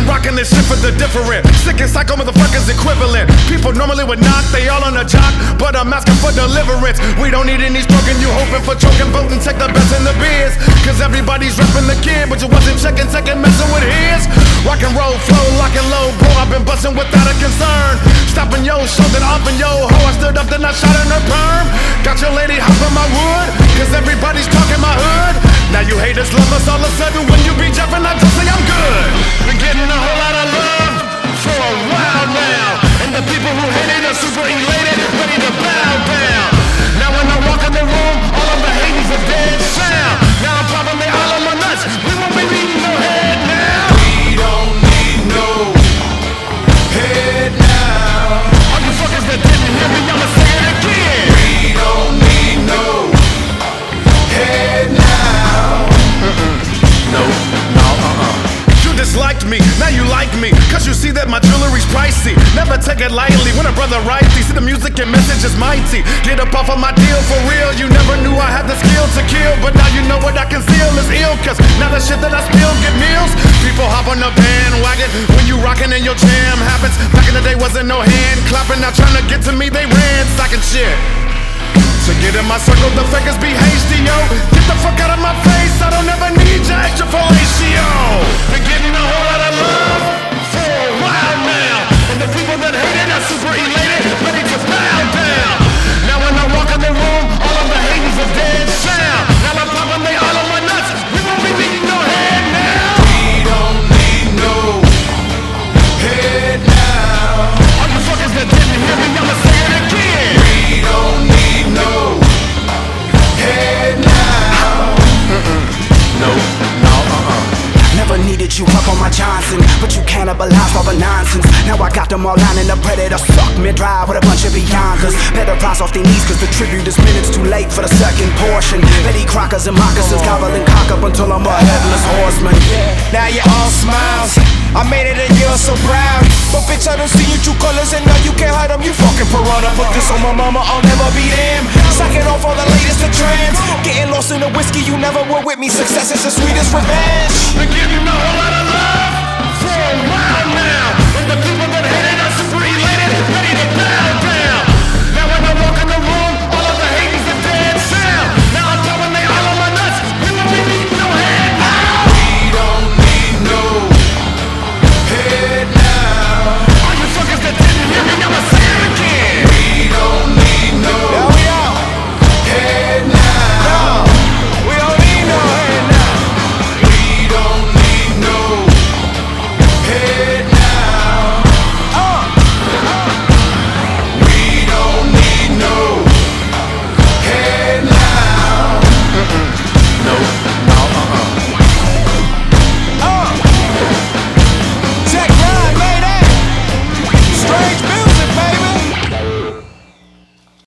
been rocking this shit for the different. Sick and psycho motherfuckers equivalent. People normally would knock, they all on a jock, but I'm asking for deliverance. We don't need any stroking, you hoping for choking, voting, take the best in the biz. Cause everybody's repping the kid, but you wasn't checking, messing with his. Rock and roll, flow, lock and low, bro, I've been busting without a concern. Stopping yo, show, then offing yo, ho, I stood up, then I shot in her perm. Got your lady hopping my wood, cause everybody's talking my hood. Now you haters love us all of a sudden when you be jumping, I just say I'm good. Been getting a whole lot of love for a while now, and the people who hate it are super elated, ready to bow down. Now when I walk in the room, all of the haters are dead sound. Now I'm popping me all on my nuts, we won't be needing no head now. We don't need no head now. All you fuckers that didn't hear me, I'ma say it again. We don't need no head now. No, You disliked me, now you like me, cause you see that my jewelry's pricey. Never take it lightly when a brother writes these. See the music and message is mighty. Get up off of my deal for real. You never knew I had the skill to kill, but now you know what I conceal is ill. Cause now the shit that I spill get meals. People hop on the bandwagon when you rockin' and your jam happens. Back in the day wasn't no hand clapping. Now trying to get to me they ransacking shit. To get in my circle, the fakers be hasty, yo. Get the fuck out of my face, I don't ever need your extra fellatio. Been getting a whole lot of love for a while now, and the people that hate it are super elated, ready to bow down. Now when I walk in the room, all of the haters are dead sound. Now I'm popping they all on my nuts, we won't be needing no head now. We don't need no head now. All you fuckers that didn't hear me, I'ma say it again. We don't need no head now. Never needed you up on my Johnson, but you cannibalized all the nonsense. Now I got them all lining the predator, suck me dry with a bunch of Beyonders. Better rise off their knees cause the tribute is minutes too late for the second portion. Betty Crockers and moccasins, gobbling cock up until I'm a headless horseman. Now you're all smiles, I made it and you're so proud. But bitch, I don't see your true colors and now you can't hide them, you fucking piranha. Put this on my mama, I'll never be them. Sucking off all the latest of trends. Getting lost in the whiskey, you never were with me. Success is the sweetest revenge. Been getting a whole lot of love